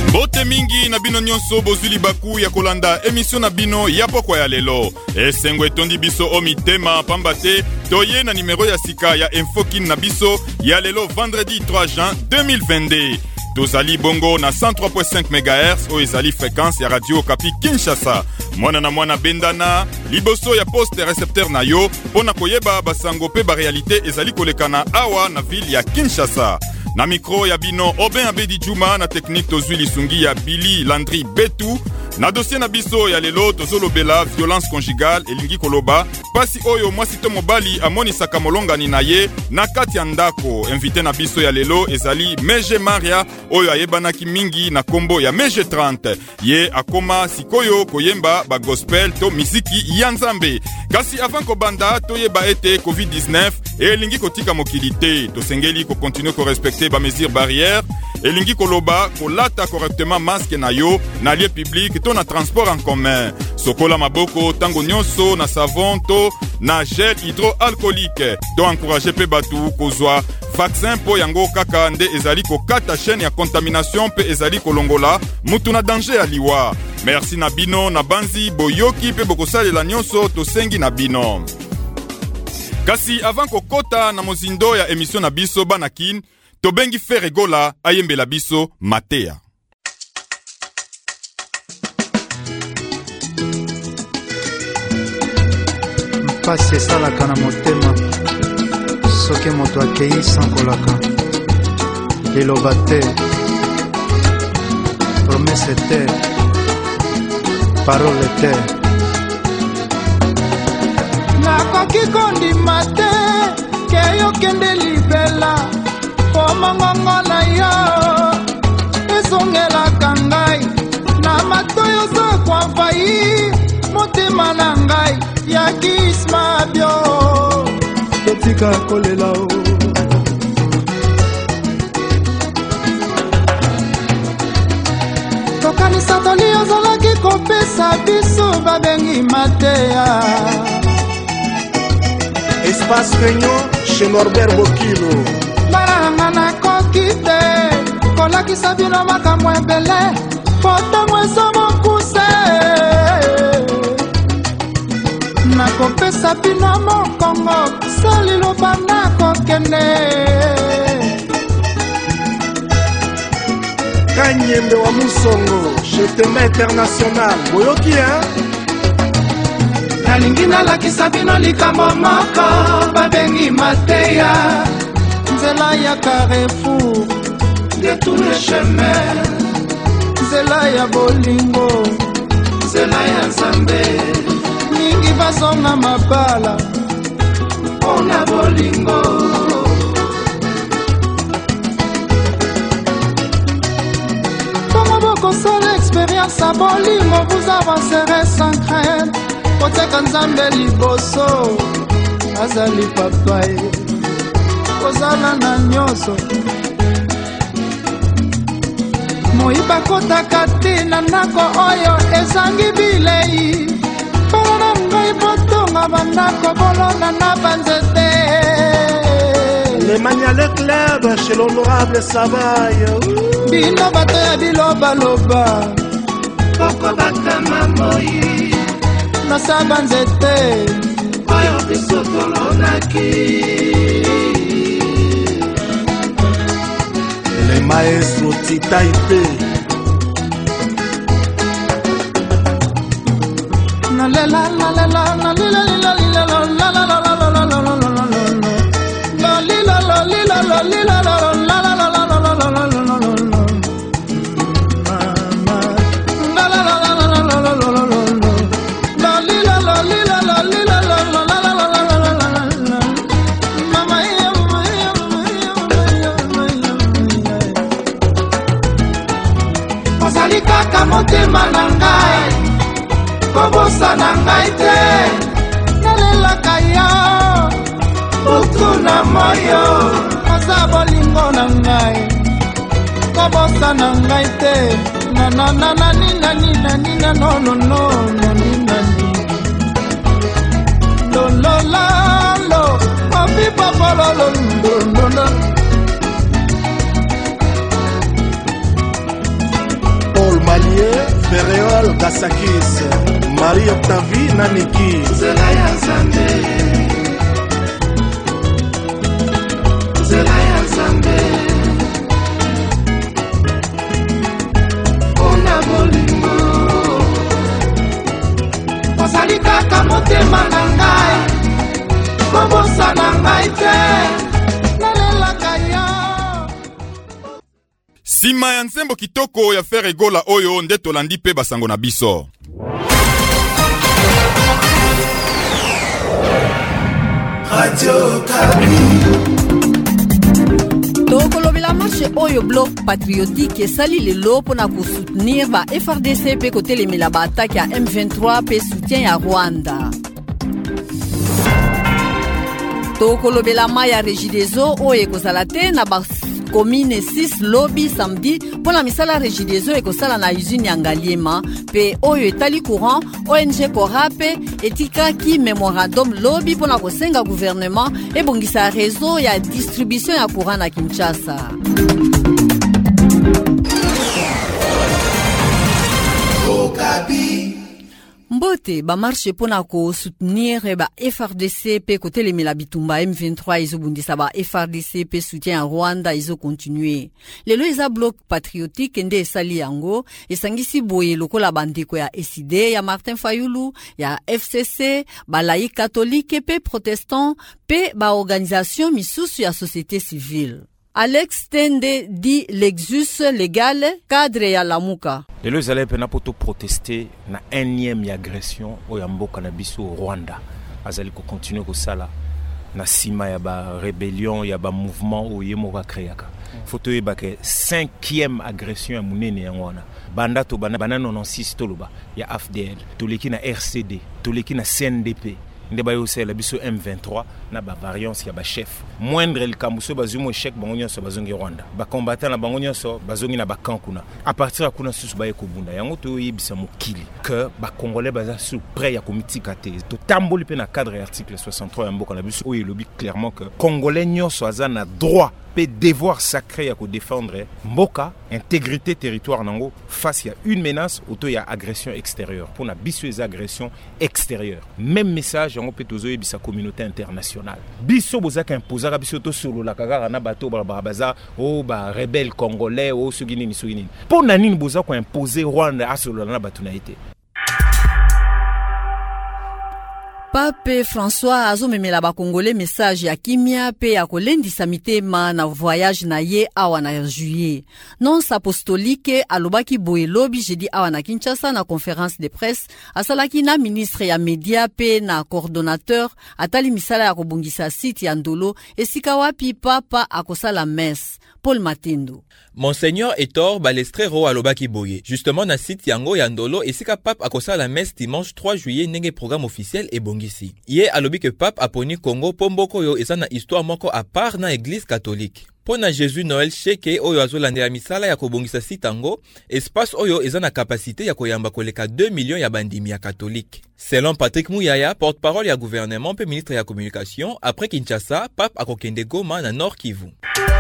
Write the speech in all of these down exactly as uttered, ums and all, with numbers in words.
Bote mingi na bino nyonso bozuli baku ya kolanda emission na bino ya pokwa ya lelo. Esengo etondi biso o mitema pamba te toye na numero ya sika ya Infokin na biso ya lelo vendredi trois juin deux mille vingt-deux. Tozali bongo na cent trois virgule cinq mégahertz o ezali fréquence ya Radio Okapi Kinshasa. Mwana na mwana bendana liboso ya poste récepteur na yo pona koyeba basango pe ba réalité ezali kolekana awa na ville ya Kinshasa. Na micro ya bino Oben Abedi Juma na technique tozuli sungi ya Billy Landry Betu. Na dossier na biso ya lelo tozolobela violence conjugale elingi koloba pasi oyo mwasito mobali amoni saka molongani na ye na kati ya ndako. Invité na biso ya lelo ezali Meje Maria oyo ayebanaki mingi na kombo ya Meje trente. Ye akoma sikoyo koyemba ba gospel to miziki ya Nzambe. Kasi avant kobanda toyeba ete covid dix-neuf elingi kotika mokilite. Tosengeli ko continuer ko respecter ba mesures barrières. Elingi koloba kolata correctement masque na yo na lieu public to na transport en commun. Sokola maboko tango nyonso na savon to na gel hydroalcoolique. To encourager pe batu kozwa vaccin po yango kaka nde ezali ko kata chaîne ya contamination pe ezali kolongola mutu na danger ya liwa. Merci na bino na banzi boyoki pe bokosalela nyonso tosengi na bino. Kasi avant kokota na mozindo ya émission na biso banakin tobengi Feregola ayembela biso Matea. Mpasi esalaka na motema soki moto akei sankolaka liloba te promese te parole te nakoki kondima te keyokende libela omangongo na yo esongelaka ngai na matoyo za kwamfai motema na ngai ya kisma bio totika kolela o tokanisa toli ozalaki kopesa biso babengi Matea. Espace Réunion chez Norbert Bokilo. Baranga na kokite kolakisa bino makambo ebele pota mweso mokuse nakopesa bino mokongo saliloba nakokende Kanyembe wa Musongo chez Tema International. Boyoki hein? nalingi nalakisa bino likambo moko babengi Matea. Nzela ya Carrefour de tous les chemins, nzela ya bolingo, nzela ya Nzambe. Mingi basonga mabala ona bolingo. Comme beaucoup sans l'expérience à bolingo, vous avancerez sans crainte. Koteka Nzambe liboso, azali papaye. Kozala na nyonso moiba kotaka te na ndako oyo ezangi bilei mpona ngai botonga bandako bolona na banzete. Le Maniale Club chez l'honorable Savaille. Bino bato ya bilobaloba poko bakama moi nasa banzete oyo biso tolonaki. Le maestro Tita Ipe. Na la la la la la la la la la la la la la kaka motema na ngai kobosa na ngai te nalelaka yo utu na moyo oza bolingo na ngai kobosa na ngai te nananananinaninanina nonono naninani lololalo opipapololondondono Pereol Gasakis, Marie Octavie Naniki. Nzela ya Nzambe, nzela ya Nzambe, ona bolingo ozali kaka motema na ngai, kobosa na ngai te, nalelaka yo. Sima ya nsembo kitoko ya fer egola oyo nde tolandi pe basango na biso. Radio Kapi. tokolobela marche oyo bloc patriotique esali lelo mpona kosoutenir ba F R D C pe kotelemela baatake ya M vingt-trois pe soutien ya Rwanda. tokolobela mai ya Regideso oyo ekozala te na ba commune six lobby samedi mpona misala Regideso ekosala na usine ya Ngaliema pe oyo etali courant O N G Korape etikaki memorandum lobby mpona kosenga gouvernement ebongisa réseau ya distribution ya courant na Kinshasa. Mbote ba marche pona ko soutenir ba F R D C pe kotelemela bitumba M vingt-trois izobundisa ba F R D C pe soutien à Rwanda izo continuer. Lelo eza bloc patriotique nde esali yango esangisi boye lokola bandeko ya S I D ya Martin Fayulu ya F C C ba laïc catholique pe protestant pe ba organisation misusu ya société civile. Alex Tende dit Lexus légal cadre ya Lamuka. Lelo ezali pena poto protester na énième agression oyo mboka na biso Rwanda. Azali ko continuer ko sala na sima ya ba rébellion ya ba mouvement oyo moka créaka. Photo e ba ke cinquième agression ya munene ya ngwana. Banda to bana bana quatre-vingt-seize toloba ya A F D L, toleki na R C D, toleki na C N D P. Ndeba yo sela biso M vingt-trois na ba variance ya ba chef moindre el kambuso bazumo échec bangonyo so bazongi Rwanda ba combattant na bangonyo so bazongi na ba kankuna à partir ya kuna susu ba ekobunda yango to yebisa mokili que ba congolais baza sous prêt ya komitika te to tamboli pe na cadre article soixante-trois ya mboka na biso oyo lobi clairement que congolais nyoso aza na droit pe devoir sacré à défendre mboka intégrité territoire nango face à une menace auto ya agression extérieure pour na biso les agressions extérieures même message yango pe tozo yebisa communauté internationale biso bozaka imposer biso to solo la kaka na bato ba baza o ba rebelle congolais o sugini ni sugini pour na nini bozaka imposer Rwanda asolo na bato na été. Pape François azomemela ba Congolais message ya kimia pe ya kolendisa mitema na voyage na ye awa na juillet. Nonce apostolique alobaki boye lobi jeudi awa na Kinshasa na conférence de presse asalaki na ministre ya media pe na coordonnateur atali misala ya kobungisa site ya Ndolo esika wapi papa akosala messe. Paul Matindo. Monseigneur Etor Balestrero alobaki boye. Justement na site yango ya Ndolo esika pape akosala la messe dimanche trois juillet nenge programme officiel et bongisi. Ye alobi que pape aponi Congo pomboko yo eza na histoire moko à part na église catholique. Pona Jésus Noël cheke oyo azolandela misala ya kobongisa site yango, espace oyo eza na capacité ya koyamba koleka deux millions ya bandimi ya catholique. Selon Patrick Mouyaya, porte-parole ya gouvernement pe ministre ya communication, après Kinshasa, pape akokende Goma na Nord Kivu.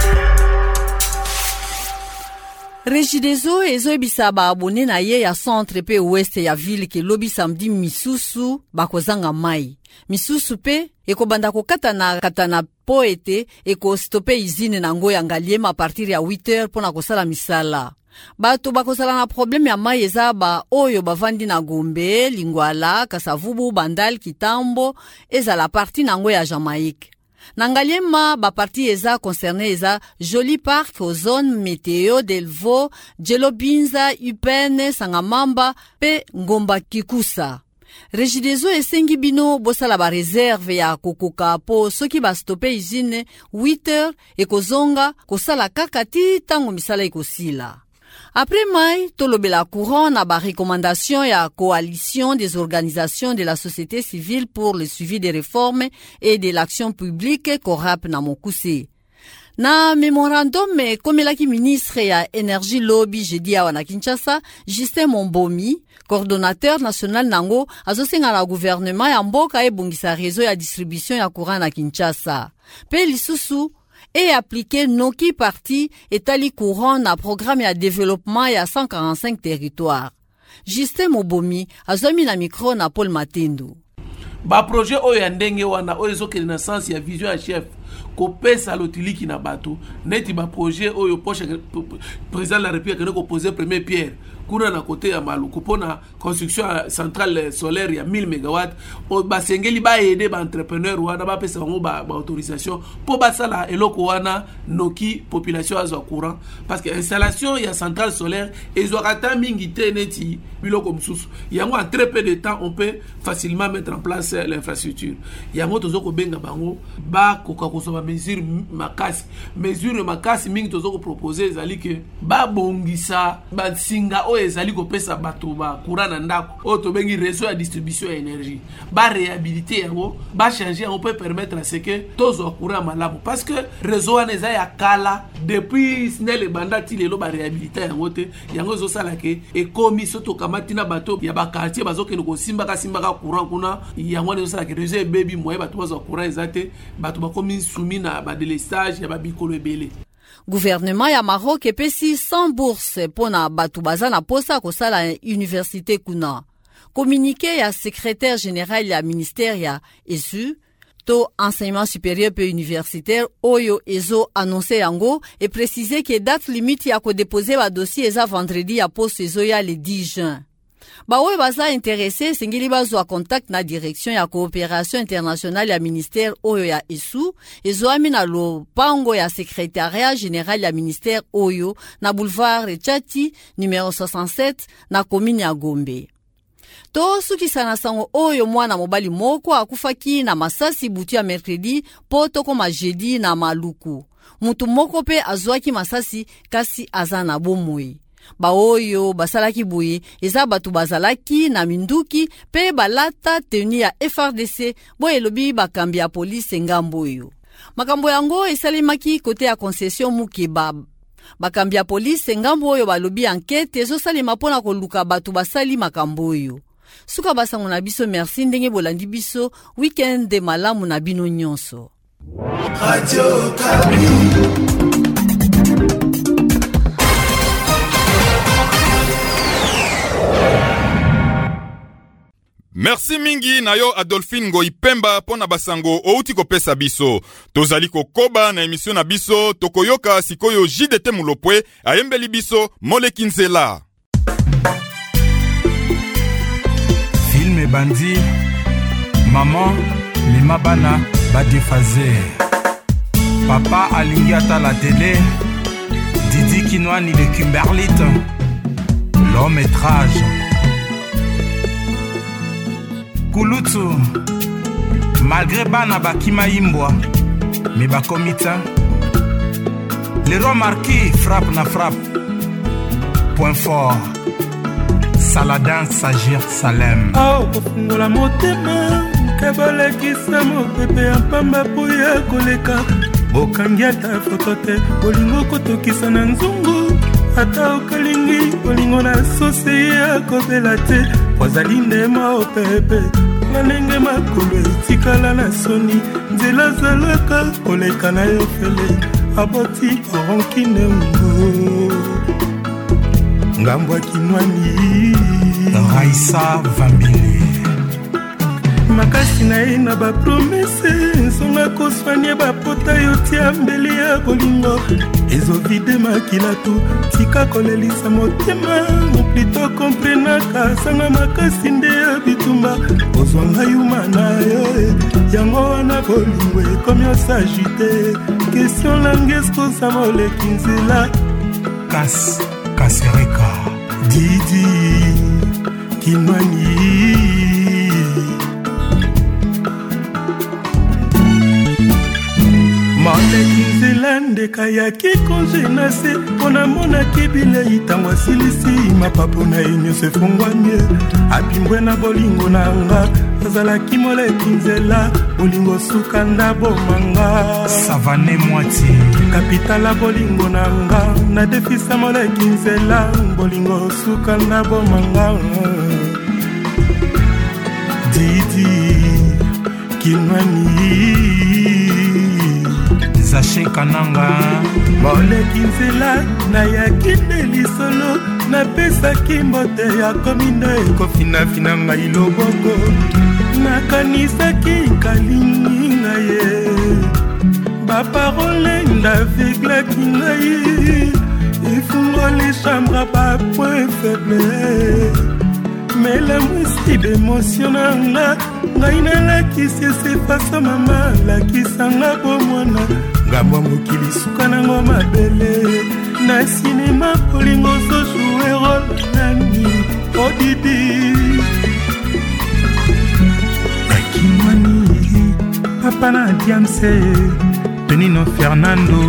Regideso ezoebisa ba abone na ye ya centre pe ouest ya ville ke lobi samedi misusu bakozanga mai. Misusu pe ekobanda kokata na katana po ete eko stoppe izine na ngo ya Ngaliema a partir ya huit heures pona kosala misala. Bato bakozala na problème ya mai eza ba oyo bavandi na Gombe, Lingwala, Kasavubu, Bandal, Kitambo ezala parti na ngo ya Jamaïque. Nangaliema ba parti eza concerné eza Joli Park aux zones météo Delvo, Djelobinza, Upene, Sangamamba pe Ngomba Kikusa. Regideso esengi bino bosala ba réserve ya kokoka po soki ba stoppe izine huit heures ekozonga kosala kaka ti tango misala ekosila. Après mai, tolobela courant na ba recommandation ya coalition des organisations de la société civile pour le suivi des réformes et de l'action publique Korap na Mokuse. Na memorandum komelaki ministre ya énergie lobby jeudi awa na Kinshasa, Justin Mombomi, coordonnateur national nango, azosenga na gouvernement ya mboka ebongisa réseau ya distribution ya courant na Kinshasa. Pe lisusu et appliquer Noki parti etali courant na programme ya développement ya cent quarante-cinq territoires. Justin Mobomi azwami na micro na Paul Matindu. Ba projet oyo ya ndenge wana oyo ezokende na sens ya vision ya chef kopesa lotiliki na bato neti ba projet oyo poche président de la République ko poser premier pierre kuna na côté ya Maluku pona construction ya centrale solaire ya mille mégawatts o basengeli ba aider ba entrepreneur wana ba pesa bango ba, ba autorisation po basala eloko wana noki population azwa courant parce que installation ya centrale solaire ezwa ta mingi te neti biloko msusu yango en très peu de temps on peut facilement mettre en place l'infrastructure yango tozoko benga bango ba koka kosoba mesure makasi mesure makasi mingi tozoko proposer ezali ke ba bongisa ba singa o ezali ko pesa bato ba courant na ndako o to bengi réseau ya distribution ya énergie ba réhabiliter yango ba changer on peut permettre à ce que tozo courant malamu parce que réseau wana eza ya kala depuis snel bandati lelo ba réhabiliter yango te yango zo sala ke ekomi soto kamatina bato ya ba quartier bazokene ko simba ka simba ka courant kuna yango ne zo sala ke réseau baby moye bato bazo courant ezate bato bakomi soumis na ba délestage ya ba bikolo ebele. Gouvernement ya Maroc epesi cent bourses pona batu baza na posa kosala université kuna. Communiqué ya secrétaire général ya ministère ya E S U to enseignement supérieur pe universitaire oyo ezo annoncé yango et précisé que date limite ya ko déposer ba dossier eza vendredi ya poste ezo ya le dix juin. Ba oyo baza intéressé sengeli bazwa contact na direction ya coopération internationale ya ministère oyo ya E S U ezo amina lo pango ya secrétariat général ya ministère oyo na boulevard Tchati numéro soixante-sept na commune ya Gombe. To sukisana sango oyo mwana mobali moko akufaki na masasi butu ya mercredi poto koma jeudi na Maluku. Mutu moko pe azwaki masasi kasi azana bomoi. Ba oyo basalaki boye eza batu bazalaki na minduki pe balata teni ya F R D C bo elobi bakambi ya police ngambo oyo. Makambo yango esalimaki kote ya concession Mukeba. Bakambi ya police ngambo oyo balobi enquête ezosalima pona koluka batu basali makambo oyo. Suka basango na biso merci ndenge bolandi biso weekend de malamu na bino nyonso. Radio Kapi. Merci mingi na yo Adolphine Ngoipemba pona basango outi kopesa biso. Tozali kokoba na emission na biso tokoyoka sikoyo J D T Mulopwe ayembeli biso Molekinzela. Film bandi maman mema bana ba déphasé. Papa alingi ata la télé Didi Kinwani de Kimberlite. Long métrage Kulutu malgré bana bakima imbwa mais bakomita les rois marquis frappe na frappe point fort Saladin Sagir Salem oh kofungola motema kabala kisa mopepe ya pamba poya koleka bokangi ata foto te bolingo kotokisa na nzungu ata okalingi bolingo na sose ya kobela te wazali ndema opepe nganenge makolo etikala na soni nzela zalaka koleka na yo fele aboti oronkine ngo ngambwa kinwani Raisa Vambili makasi na ye na bapromese nsonga koswanie bapota yo tia mbele ya bolingo ezovide makila tu tika kolelisa motema moplito komprenaka sanga makasi nde ya bitumba ozwanga yuma na yo yango wana bolingo ekomi osagite question langeskosa Molekinzela Kas Kasereka Didi Kinwani Molekinzela ndeka yaki konje na se pona mona kebile itango silisi mapapo na enyo se fongwamie apimbwe na bolingo na nga azalaki Molekinzela bolingo suka ndabo manga Savane Mwati kapitala bolingo na nga na defisa Molekinzela bolingo suka ndabo manga Didi Kinwani Zache Kananga Molekinzela na yakinde lisolo napesaki mbote ya komindo ekofinafina ngai loboko nakanisaki kalingi ngai ye baparole ndaveglaki ngai efungoli chambre bapoint faible mais la moisi d'émotion nanga ngai nalakisi esefasa mama lakisanga bomwana ngambo mokili suka nango mabele na sinema polingo zojue role nani odidi akimwani papa na diamse Tonino Fernando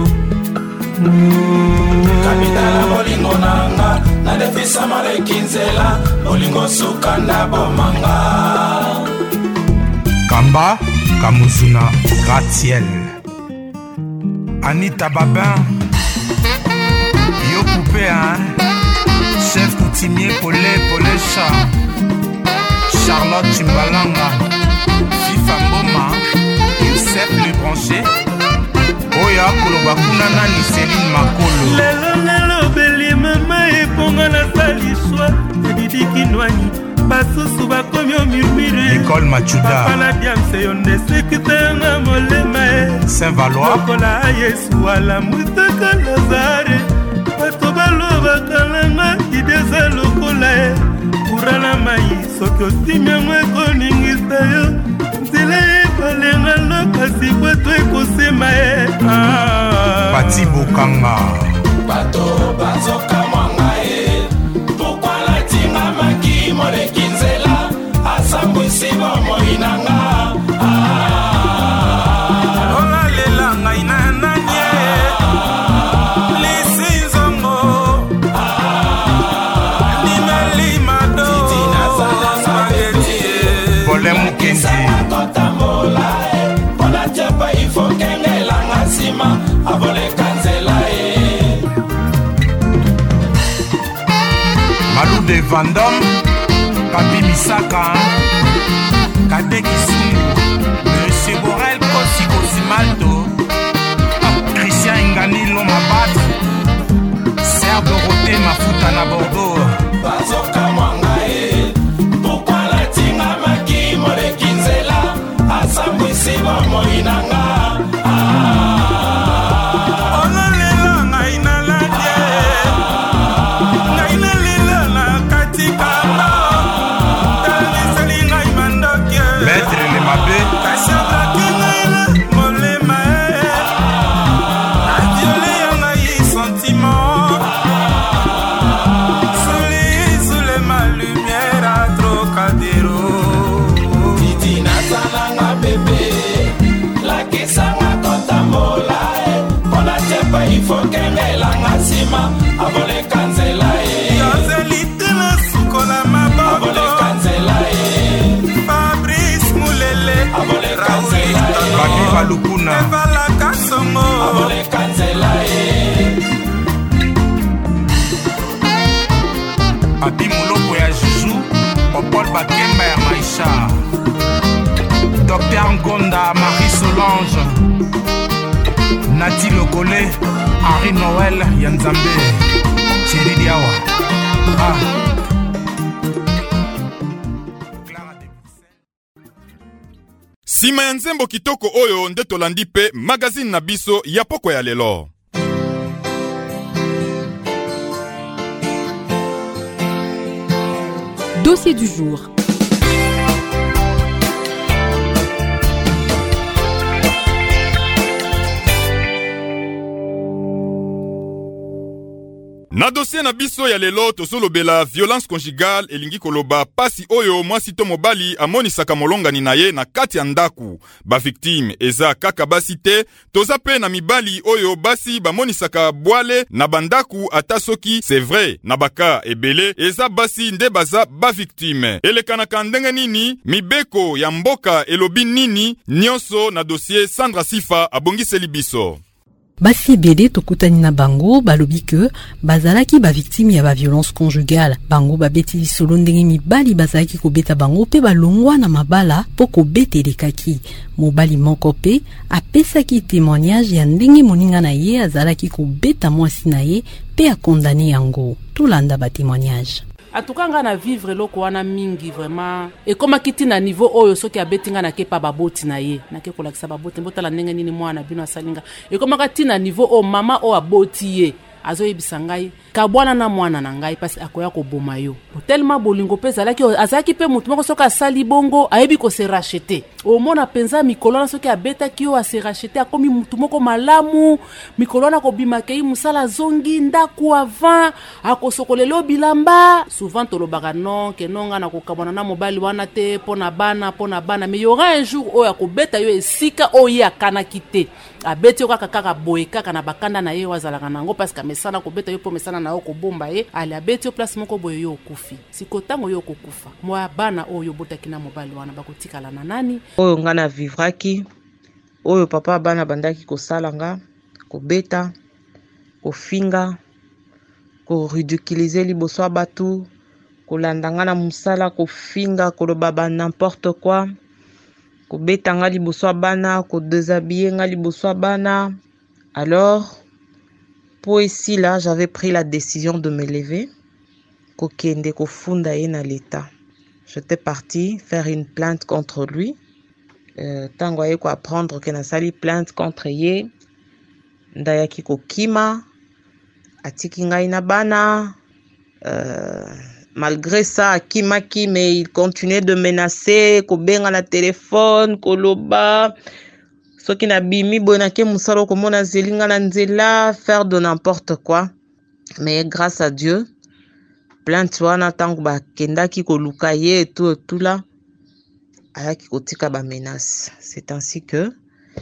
Kapitala bolingo nanga na defisa mare kinzela bolingo suka na bomanga Kamba Kamuzuna Gratiel Anita Babin Yo Poupé hein Chef coutumier Polé Polé Chat Charlotte Chimbalanga Fifa Mboma Youssef Le Branché Oya Koloba Kuna Nani Céline Makolo Lelo lelo beli mama eponga na saliswa Didi Kinwani basusu bakomi omurmure École Machuda Papa na diamse yonde sekitenga molema Saint-Valois Okola Yesu ala mutaka Lazare Bato balobaka nanga ideza lokola e Urala mai soki osimiango ekoningisa yo Nzela ebalenga lokasi bato ekosema e Pati Bokanga Bato bazoka mwanga e Pourquoi la tinga maki moleki nzela Asambwisi bomo inanga Ola lela ngai na nanye Lisi nzongo Nimeli mado Spaghetti Pole Mukendi Kotambola e Pona tiepa ifo kengela ngasima Avole kanzela e Malou de Vandom Papi Misaka Kade Kisungu Monsieur Borel Kosi Kosimalto Christian Ngani Lomabat Serbe Roté Mafuta na Bordeaux Bazoka mwanga e Pourquoi la tinga maki moleki nzela Asambwisi bomo inanga Ola lela ngai na ladie Ngai na lela na katikamba Taliseli ngai mandokie Maître Le Mabé Kashabraki ngai na molema e Adiole ya ngai sentiment Soli sous ma lumière à Trocadéro Titi nazalanga bebe Lakisanga kotambola e Pona tiepa ifo kengelanga sima Avole kanzela e Yozelite na sukola Avole maboko kanzela e Fabrice Moulele Avole kanzela e Babi Balukuna Evala Kasongo Avole kanzela e Abi Muloko ya Juju Popol Bakemba ya Maïcha Docteur Ngonda Marie Solange Nati Lokole Henri Noël Yanzambe Chéri Diawa Ah Sima ya nzembo kitoko oyo nde tolandi pe magazine na biso ya poko ya lelo. Dossier du jour. Na dossier na biso ya lelo tozolobela violence conjugale elingi koloba pasi oyo mwasi to mobali amonisaka molongani na ye na kati ya ndaku. Ba victime eza kaka basi te, toza pe na mibali oyo basi bamonisaka bwale na bandaku ata soki c'est vrai. Na baka ebele eza basi nde baza ba victime. Elekanaka ndenge nini mibeko ya mboka elobi nini nyonso na dossier Sandra Sifa abongiseli biso. Basi ebele tokutani na bango balobi ke bazalaki ba victime ya ba violence conjugale. Bango babeti lisolo ndenge mibali bazalaki kobeta bango pe balongwa na mabala po kobetelekaki. Mobali moko pe apesaki témoignage ya ndenge moninga na ye azalaki kobeta mwasi na ye pe akondane yango. Tolanda ba témoignage. atuka nga na vivre loko wana mingi vraiment ekomaki ti na niveau oyo soki abeti nga nake pa baboti na ye nake kolakisa baboti mbotala ndenge nini mwana bino asalinga ekomaka ti na niveau o mama o aboti ye azoyebisa ngai kabwana na mwana na ngai pasi akoya koboma yo tellement bolingo pe zalaki azalaki pe mutu moko soki asali bongo ayebi kose rachete omona penza mikolo na soki abetaki yo ase rachete akomi mutu moko malamu mikolo na kobimaka ye musala zongi ndaku avant akosokolelo bilamba souvent tolobaka non ke nonga na kokabwana na mobali wana te pona bana pona bana mais y aura un jour oyo akobeta yo esika oyo akanaki te abeti yo kaka kaka boye kaka na bakanda na ye wazalaka nango parce que mesana kobeta yo po mesana na yo kobomba ye ali abeti yo place moko boye yo okufi sikotango yo okokufa mwa bana oyo botaki na mobali wana bakotikala na nani oyo nga na vivraki oyo papa bana bandaki kosala nga kobeta kofinga koridiculiser liboso batu kolanda nga na musala kofinga koloba ba n'importe quoi kobeta nga liboso bana ko déshabiller nga liboso bana. Alors pour ici là j'avais pris la décision de me lever kokende kofunda ye na l'état. J'étais parti faire une plainte contre lui. Euh, tango ye ko apprendre que na sali plainte contre ye ndayaki kokima atiki ngai na bana. Euh, malgré ça akimaki mais il continuait de menacer kobenga na téléphone koloba soki na bimi bona ke musalo komona zelinga na nzela faire de n'importe quoi. Mais grâce à Dieu plainte wana tango ba kendaki koluka ye tout tout là ayaki kotika ba menace. C'est ainsi que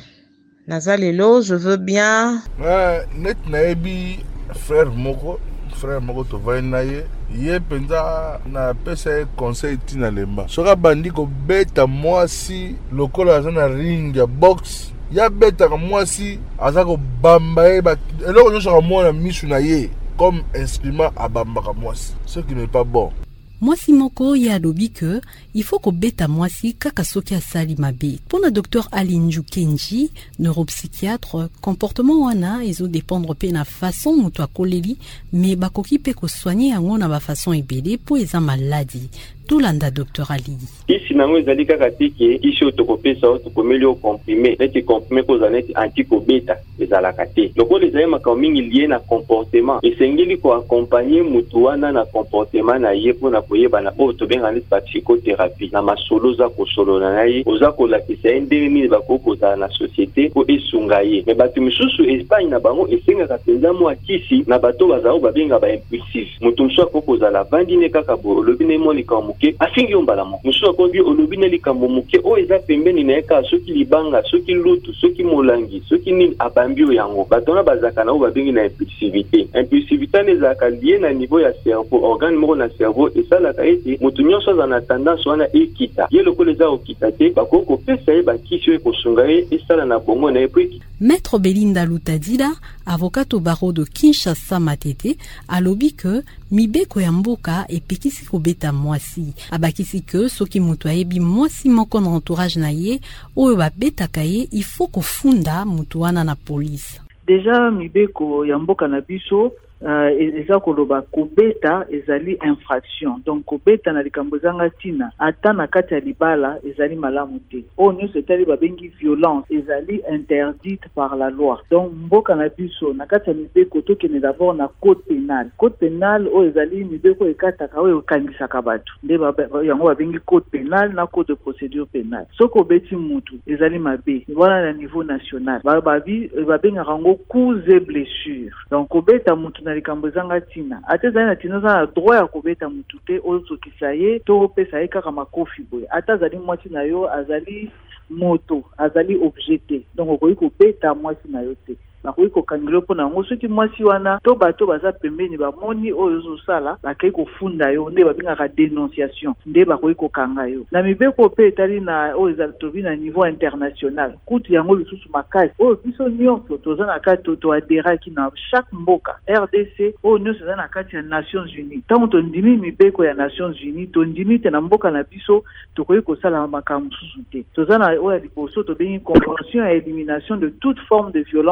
nazalelo je veux bien ouais, net naebi frère moko frère moko to vai na ye ye penza na pesa conseil tina lemba soka bandi ko beta mwasi lokola aza na ring ya box ya beta ka mwasi aza ko bamba ye ba eloko nyonso ka mwana misu na ye comme instrument abamba ka mwasi ce qui n'est pas bon. Mwasi moko ya alobi que il faut ko beta mwasi kaka soki asali mabe. Pour le docteur Alinju Kenji, neuropsychiatre, comportement wana ezo dépendre pe na façon mutu akoleli mais bakoki pe ko soigner yango na ba façon ebele po eza maladie. Tolanda docteur Ali. Ici nango ezali kaka tiki ishi otokopesa otokomeli o comprimé neti comprimé koza neti anti-kobeta ezalaka te. Loko ezali makambo mingi lié na comportement esengeli ko accompagner mutu wana na comportement na ye po na koyeba na oyo tobenga neti ba psychothérapie na masolo za kosolola na ye oza kolakisa ye ndenge nini bakoko kozala na société po esunga ye. Me bato misusu Espagne na bango esengaka mpenza mwa kisi na bato bazao babenga ba impulsif mutu mosusu akoko kozala vandi ne kaka bo olobi ne mo likambo afingi yombala mo musu akobi olobi na likambo muke o eza pembeni na eka soki libanga soki lutu soki molangi soki nini abambi yango batona bazaka na o babengi na impulsivité impulsivité ezaka lié na niveau ya cerveau organe moko na cerveau esalaka ete mutu nyonso aza na tendance wana ekita ye lokola eza okita te bakoko kopesa ye bakisi oyo ekosunga ye esala na bongo na ye po ekita. Maître Belinda Lutadila, avocat au barreau de Kinshasa Matete, alobi que mibeko ya mboka epekisi kobeta mwasi. Abakisi que soki mutu ayebi mwasi moko na entourage na ye oyo babetaka ye il faut kofunda mutu wana na police. Déjà mibeko ya mboka na biso Uh, eza koloba kobeta ezali infraction donc kobeta na likambo zanga tina ata na kati ya libala ezali malamu te oyo nyonso etali babengi violence ezali interdite par la loi donc mboka na biso na kati ya mibeko tokende d'abord na code pénal code pénal oyo ezali mibeko ekataka oyo ekangisaka bato nde yango babengi code pénal na code de procédure pénale soki obeti mutu ezali mabe wana na niveau national babengaka yango coups et blessures donc kobeta mutu na likambo zanga tina ate zali na tina za droit ya kobeta mutu te ozokisa ye to pesa ye kaka makofi boye ata azali mwasi na yo azali moto azali objet te donc okoki kobeta mwasi na yo te bakoki kokangela mpona yango soki mwasi wana to bato baza pembeni bamoni oyo ozosala bakei kofunda yo nde babengaka dénonciation nde bakoki kokanga yo na mibeko mpe etali na oyo ezali tobi na niveau international kutu yango lisusu makasi oyo biso nyonso toza na kati toaderaki na chaque mboka R D C oyo nyonso eza na kati ya Nations Unies ntango tondimi mibeko ya Nations Unies tondimi te na mboka na biso tokoki kosala makambo mosusu te toza na oyo ya liboso tobengi convention ya élimination de toute forme de violence faite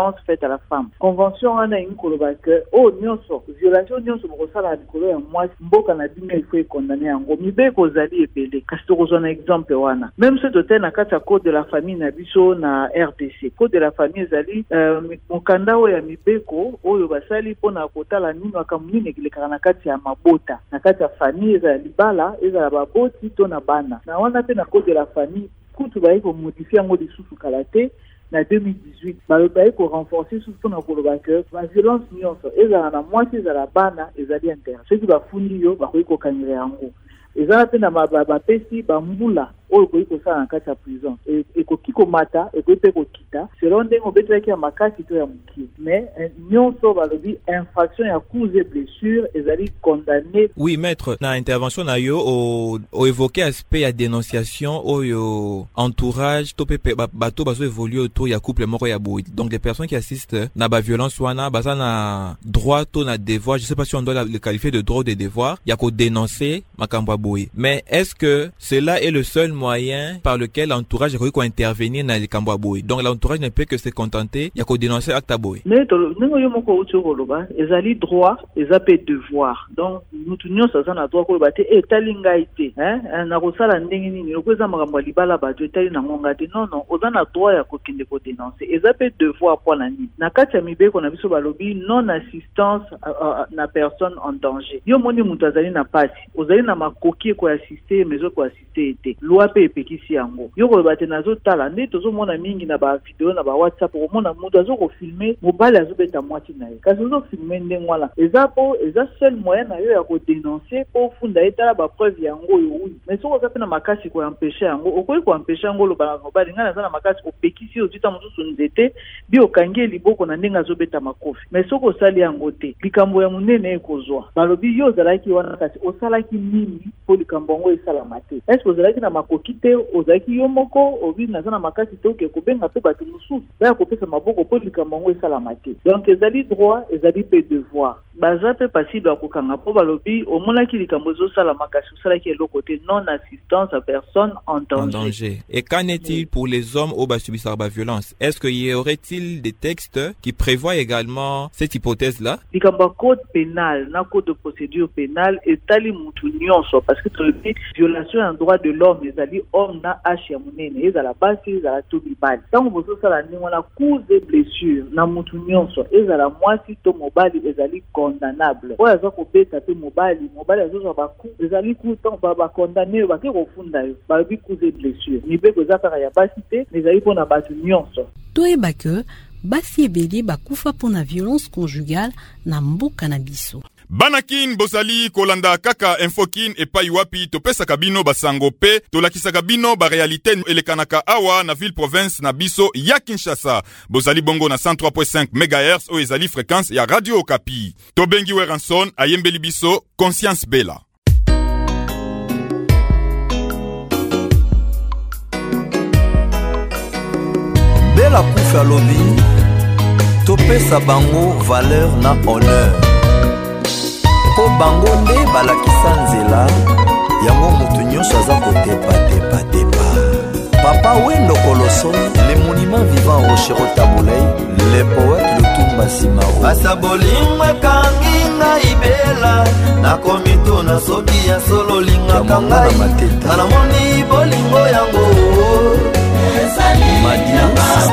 à la femme. Convention wana ingi koloba que oh nyonso violation nyonso bokosala na likolo ya mwasi mboka na bino il faut condamner yango mibeko ezali ebele kasi tokozwa na exemple wana même ce tote na kati ya code de la famille na biso na R D C code de la famille ezali euh, mokanda oyo ya mibeko oyo basali mpona kotala nini makambo nini ekelekaka na kati ya mabota na kati ya famille ezala libala ezala baboti to na bana na wana mpe na code de la famille kutu bayi komodifie yango lisusu kala te na deux mille dix-huit bayi korenforcer susu mpona koloba ke baviolence nyonso ezala na mwasi ezala bana ezali interne soki bafundi yo bakoki kokangela yango ezala mpe na bapesi bambula oyo koki kosala na kati ya prison ekoki komata ekoki mpe kokita selon ndenge obetelaki ya makasi to ya mokie mais nyonso balobi infraction ya cause et blessure ezali condamné. Oui maître, na intervention na yo o, o évoqué aspect ya dénonciation oyo entourage to pe bato bazo évoluer autour ya couple moko ya boy, donc des personnes qui assistent na ba violence wana baza na droit to na devoir, je sais pas si on doit le qualifier de droit ou de devoir ya ko dénoncer makambo ya boy, mais est-ce que cela est le seul moyen par lequel l'entourage est ko intervenir na likambo ya boy? Donc l'entourage ne peut que se contenter ya ko dénoncer acte ya boy. Mais to ngo yo moko uti koloba ezali droit ezape devoir, donc mutu nyonso aza na droit koloba te etali ngai te hein na kosala ndenge nini okweza makambo libala bato etali na ngonga te, non non oza na droit ya kokende ko dénoncer ezape devoir pour na nini na kati ya mibeko na biso balobi non assistance na personne en danger. Yo moni mutu azali na pasi ozali na makoki ko assister mezo ko assister ete loi pe epekisi yango yo koloba te nazo tala nde tozomona mingi na ba video na ba WhatsApp komona mutu azo ko filmer mobali azobeta mwati na ye kasi ozo filmer ndenge wana eza po eza seul moyen na yo ya ko dénoncer po funda etala ba preuve yango yo oui mais soko kape na makasi ko empêcher yango okoyi ko empêcher yango loba na mobali ngana za na makasi opekisi ozita mususu nzete bi okangi liboko na ndenge azobeta makofi mais soko osali yango te likambo ya munene ekozwa balobi yo ozalaki wana kasi osalaki nini po likambo yango esalama te est-ce que ozalaki na makoki te ozalaki yo moko obi naza na makasi te oke kobenga pe bato mosusu baya kopesa maboko po likambo yango esalama te donc ezali droit ezali pe devoir baza pe pasible ya kokanga po balobi omonaki likambo ezosalama kasi osalaki eloko te non assistance à personne en danger. En danger. Et qu'en est-il oui. pour les hommes au bas subissant la violence? Est-ce qu'il y aurait-il des textes qui prévoient également cette hypothèse-là? Likambo code pénal na code de procédure pénale etali mutu nyonso parce que tolobi violation en droit de l'homme ezali homme na hache ya munene ezala basi ezala to mibali tango bozosala ndenge na cause de blessure na mutu nyonso ezala mwasi to mobali ezali condamnable oyo aza kobeta pe mobali mobali azozwa baku ezali ku tango bakondamne bake kofunda yo balobi cause de blessure mibeko eza kaka ya basi te ezali mpona bato nyonso toyeba ke basi ebele bakufa mpona violence conjugale na mboka na biso. Banakin bozali kolanda kaka infokin epai wapi topesaka bino basango pe tolakisaka bino ba réalité elekanaka awa na ville province na biso ya Kinshasa. Bozali bongo na cent trois point cinq mégahertz o ezali fréquence ya Radio Okapi. Tobengi Weranson ayembeli biso Conscience Bella. Bella kufa lobi topesa bango valeur na honneur po bango nde balakisa nzela yango mutu nyonso aza kotepatepatepa. Papa Wendo Koloso, les monuments vivants au Rocher Taboulay, les poètes Lutumba Simaro asabolinga kanginga ibela na komito na soki ya solo linga kangai na moni bolingo yango Madia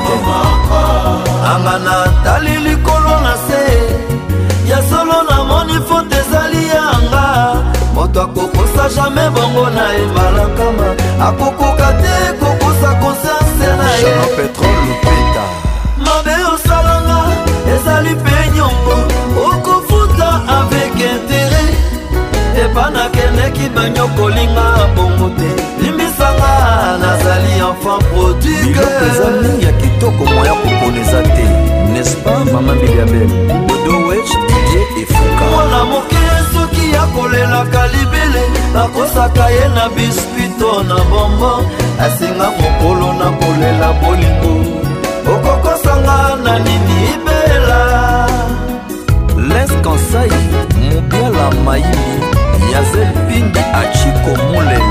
angana talili kolona se ya solo na moni fote zali yanga moto akokosa jamais bongo na ebalakama akokoka te kokosa conscience na ye Jean Pétrole Lupeta mabe osalanga ezali pe nyongo okofuta avec intérêt epana kende ki banyo kolinga bongo te limbisanga nazali enfant prodigue biloko mingi ya kitoko moya koponeza te n'est-ce pas mama Biliabel Bodowech Didier Efuka mwana moke soki ya kolelaka libele nakosaka ye na bispito na bombo asinga mokolo na kolela bolingo okokosanga na nini ibela Les Kansai Mubiala Maïmi Yazel Pindi Achiko Mulele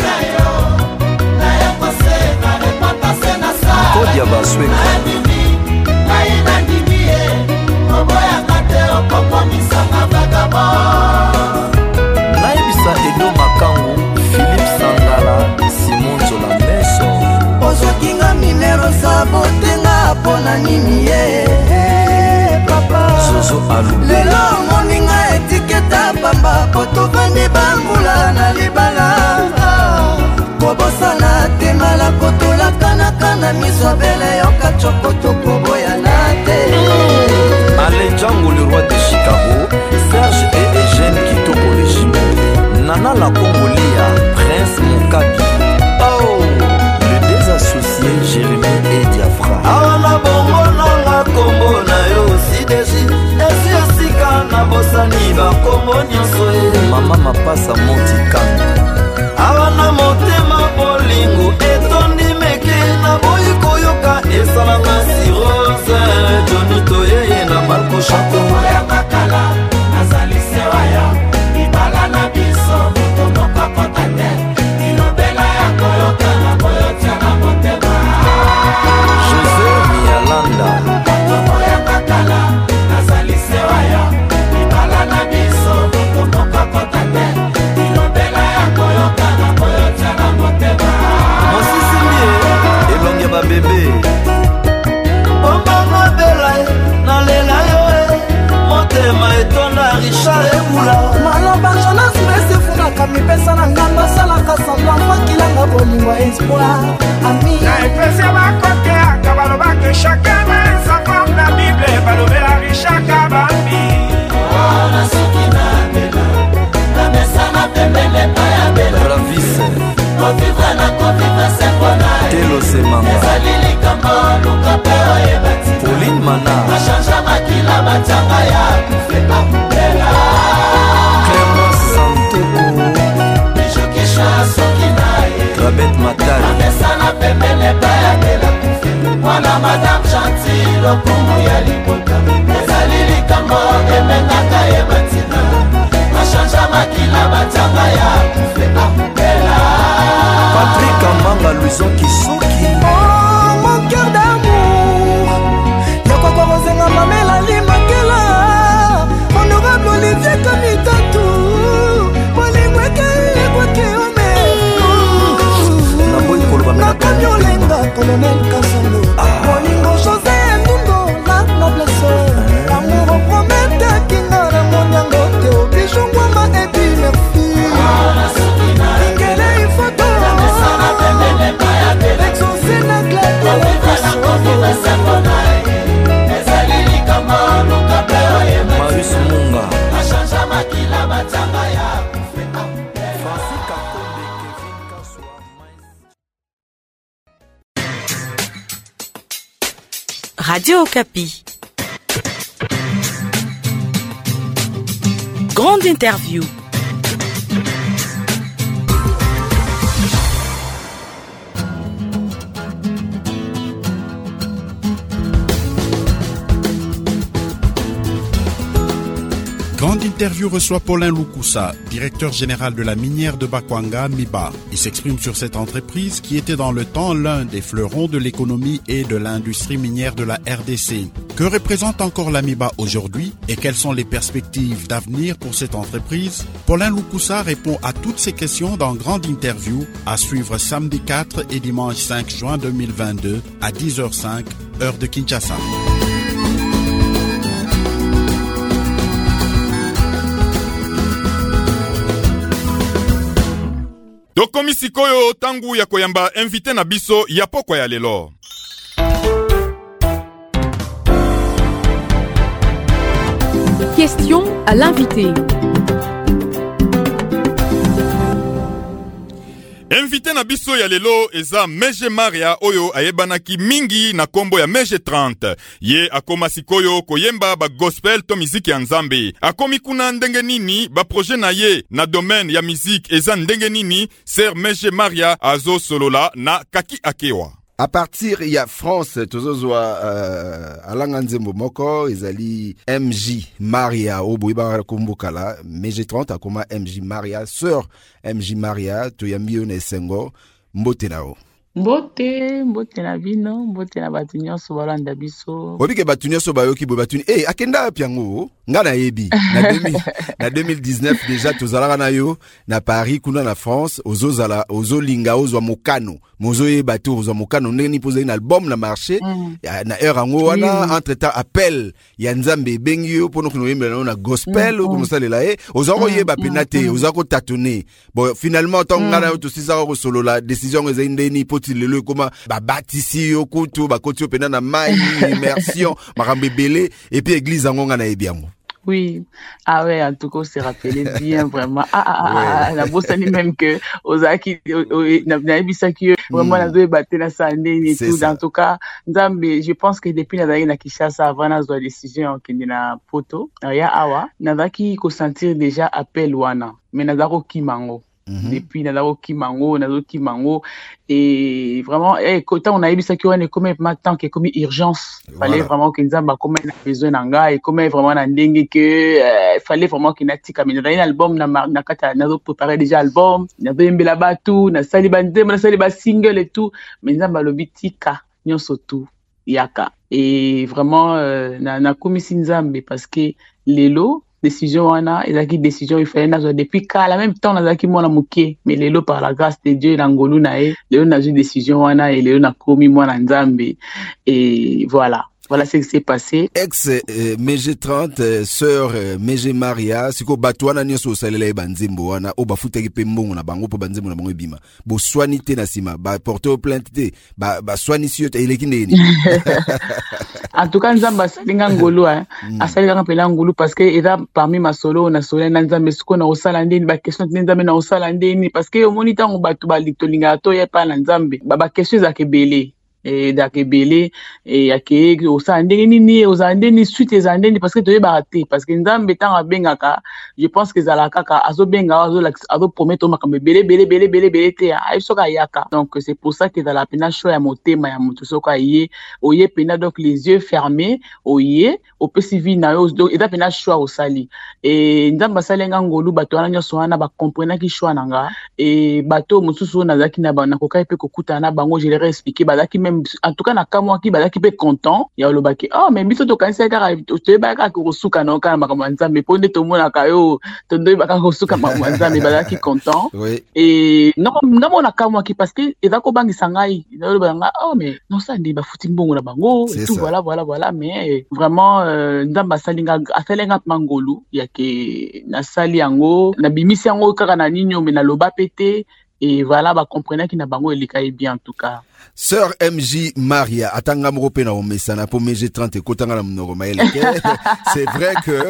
Kodia Basweka na nini ye papa Zozo Alou lelo moninga etiketa pamba potovandi bambula na libala kobosana temala kotolaka na miso bele yoka chokoto boya na te Ale Django le roi de Chicago Serge et Eugène Kitoko le jumeau Nana la Congolia Prince Mokabi Oh le désassocié Jérémy et Diafra Awana bongo nanga kombo na yo sideji Esi esika na bosani ba kombo nyonso Mama mapasa Montikanga Awana motema bolingo etondi meke na boyi koyoka esalanga si rose Jonito yeye na Marco Chaco ya bakala nazali sewaya ibala na biso mutomoka kotate ilobela ya koyoka na koyotia na motema José Mialanda ya bakala nazali sewaya ibala na biso mutomoka kotate ilobela ya koyoka na koyotia na motema Mosisi mie elonge ba bébé motema etonda Richard Ebula maloba Jonas Mbese funaka mipesa na ngamba salaka sambla fakilanga bolingo espoir ami na epesi bakote aka balobake chacun met sa forme la Bible balobela Richard Kabambi na soki na bela na mesa na pembele paya bela ravise kovivre na kovivre sepona telo semanga ezalili kama luka peo yebati Pauline Mana Machanja makila batanga ya kufeka bela Clément Santoko Bijokisha soki naye Trabet Matali Amesa na pembele baya bela kufe Mwana Madame Chanty lokumu ya libota ezalili kama emengaka yebatina Machanja makila batanga ya kufeka bela Patrick Amanga Louison Kisoki Oh mon cœur d'amour Yakokozenga mamela limakela Honorable Olivier Kamitatu Bolimweke kwake ome Naboy koloba mena Nakamyolenga Colonel Kasongo Moningo José Ndungo La noblesse Amour promette Kinga na monyango Teo Bijongwa ma ebi merci Ingele ifoto Namesana pembele baya bela Exo Sénaclé Koviva na koviva seponaye ezalili kama luka peo yemeti Marius Munga Machanja makila batanga ya kufeka Fasika Konde Kevin Kaswa Radio Okapi Grande interview Grande interview reçoit Paulin Lukusa, directeur général de la minière de Bakwanga, Miba. Il s'exprime sur cette entreprise qui était dans le temps l'un des fleurons de l'économie et de l'industrie minière de la R D C. Que représente encore la Miba aujourd'hui et quelles sont les perspectives d'avenir pour cette entreprise? Paulin Lukusa répond à toutes ces questions dans Grande interview à suivre samedi quatre et dimanche cinq juin deux mille vingt-deux à dix heures cinq, heure de Kinshasa. tokomi sikoyo tangu ya koyamba invité na biso ya pokwa ya lelo. Question à l'invité. Invité na biso ya lelo eza Meje Maria oyo ayebanaki mingi na kombo ya Meje trente. Ye akoma sikoyo koyemba ba gospel to miziki ya Nzambe. Akomi kuna ndenge nini ba projet na ye na domaine ya miziki eza ndenge nini Sir Meje Maria azo solola na kaki akewa. À partir ya France tozozwa uh, alanga nzembo moko ezali M J Maria oboiba kumbukala Meje trente akoma M J Maria Sir M J Maria toyambi na esengo mbote nao mbote mbote na bino mbote na batu nyonso balanda biso obike batu nyonso bayoki bo batu eh akenda piango nga na yebi na deux mille dix-neuf déjà tozalaka na yo na Paris kuna na France ozozala ozolinga ozwa mokano mozoyeba tu ozwa mokano ndenge nipoza na album na marché mm. na heure yango wana mm. entre temps appel ya nzambe ebengi yo mpono kunoyembela na gospel mm. komosalela ye ozako mm. yeba pena te mm. ozako tatone bon finalement tant nga na yo tosisaka kosolola décision ezali ndeni poti lelo koma babatisi yo kutu bakoti yo pena na mai immersion makambo ebele et puis église yango nga na yebi yango. Oui, ah ouais, en tout cas, on s'est rappelé bien, vraiment. Ah, ah, ah, ah, la bosse, même que, aux acquis, qui vraiment, la deux battre la sandine et tout. En tout cas, je pense que depuis la dernière Kishasa, avant la décision qui est na poto, ya awa, n'a qui consentir déjà appel wana, mais n'a pas kimango. Mm-hmm. Depuis Nadao Kimango, Nadao Kimango, et vraiment, eh, quand on a eu ça qui on est comme maintenant qui est comme urgence, il fallait vraiment qu'il nous a comme on a besoin d'un gars et comme vraiment un dingue que il fallait vraiment qu'il n'ait pas un album na na kata Nadao préparé déjà album, Nadao mbela batu, na sali bande, na sali ba single et tout, mais nous avons le bitika, nous surtout yaka et vraiment euh, na na commission Nzambe parce que lelo décision wana ezaki décision il fallait nazo depuis ka la même temps nazaki mwana muke mais lelo par la grâce de Dieu na ngolu na e lelo nazo décision wana et lelo na komi mwana Nzambe et voilà voilà ce qui s'est passé. Ex euh, M G trente euh, sœur euh, M G Maria siko batwana nyoso salela e banzembo wana o bafutaki pe mbongo na bango po banzembo na bango ebima bo soinité na sima ba porter plainte te ba ba soinisi yote eleki ndeni. En tout cas Nzamba salinga ngolu hein asalinga pela ngolu parce que eza parmi ma solo na solo na Nzambe siko na osala ndeni ba question Nzambe na osala ndeni parce que au moniteur ngo batu ba litolinga to ye pa na Nzambe ba ba question za kebele et dakebele et yake osa ndenge nini osa ndeni suite za ndeni parce que to yeba te parce que Nzambe tanga bengaka je pense que zala kaka azo benga azo azo promettre makambe bele bele bele bele bele te ay soka yaka donc c'est pour ça que dans la pena show ya motema ya mutu soka yé oye pena donc les yeux fermés oye au pesivi na yo donc eta pena show au sali et Nzamba salenga ngolu bato wana nyoso wana ba comprendre ki show nanga et bato mususu na zaki na bana kokai pe kokuta na bango je leur expliquer bazaki en tout cas na kamwa ki bazaki pe content ya lobaki oh mais biso to kanisa ka to ba ka ko suka na ka makambo Nzambe ponde to mona ka yo to ndo ba ka ko suka makambo Nzambe bazaki content oui. Et non non na kamwa ki parce que eza ko bangisa ngai eza banga oh mais non ça ndi ba futi mbongo na bango et tout ça. Voilà voilà voilà mais vraiment euh, Nzamba salinga asalenga mangolu ya ke na sali yango na bimisi yango kaka na ninyo mais na loba pété et voilà ba comprenez ki na bango elikaye bien en tout cas. Sœur M J Maria, atanga moko pe na omesana po M G trente kotanga na mnogo maele. C'est vrai que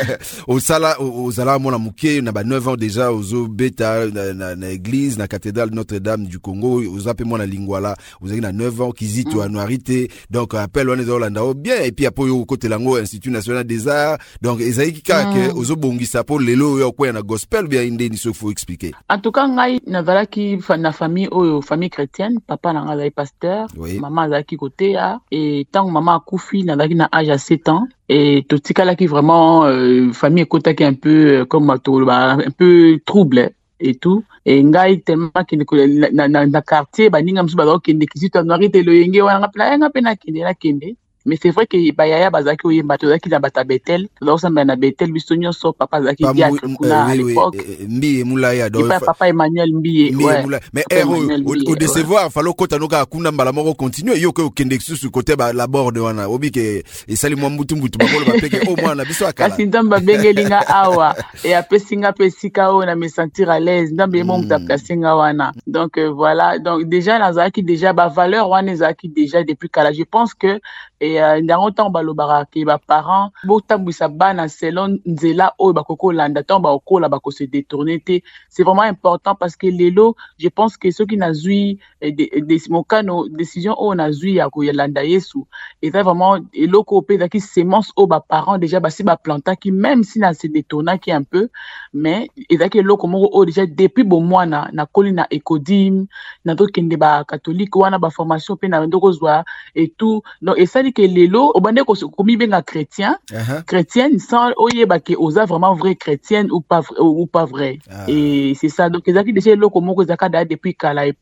au sala au sala mona muke na ba neuf ans déjà aux beta na, na, na église na cathédrale Notre-Dame du Congo aux appelé mona lingwala aux na neuf ans kizito mm. anuarité donc appel wana za Holanda bien et puis apo yo côté lango Institut National des Arts donc ezaki ka ke aux bongisa po lelo yo kwa na gospel bien inde ni so faut expliquer. En tout cas ngai na vala ki na famille oyo famille chrétienne papa na ngai pasteur oui. Maman azaki côté ya et tant maman akufi na na âge à sept ans et tout tika là qui vraiment euh, famille côté qui un peu euh, comme tout un peu trouble et tout et ngai tellement qui na na na quartier ba ninga msu ba ko kende kizito noiri te lo yenge wana pla nga pena kende na kende. Mais c'est vrai que bayaya bazaki oyemba to zaki na bata Betel to osamba na Betel bisonyo so papa zaki diacre kuna à l'époque mbi mulaya do papa Emmanuel mbi ouais mais au décevoir falo kota noka kuna mbala moko continuer yo ke okende susu côté ba la borde wana obi ke esali mwa mbutu mbutu bakolo bapeke au moins na biso akala kasi ndamba bengelinga awa et apesinga pesika o na me sentir à l'aise ndamba mo mtapka singa wana donc euh, voilà donc déjà nazaki déjà ba valeur wana zaki déjà depuis kala je pense que et dans autant balobara ki ba parents botambisa bana selon nzela oyo bakoko landa tant ba okola bako se détourner té c'est vraiment important parce que lelo je pense que ceux qui nazui des des mokano décision on nazui ya ko landa Yesu et ça vraiment eloko pe qui semence au ba parents déjà ba si ba planta qui même si na se détourner qui un peu mais et ça que eloko moko o déjà depuis bon mois na na kolina ekodim na to kende ba catholique wana ba formation pe na ndoko zwa et tout donc et ça que lelo obande ko komi benga chrétien uh-huh. Chrétienne sans oyeba ke oza vraiment vrai chrétienne ou pas ou, ou pas vrai uh-huh. Et c'est ça donc ezaki déjà loko moko zaka da depuis kala et puis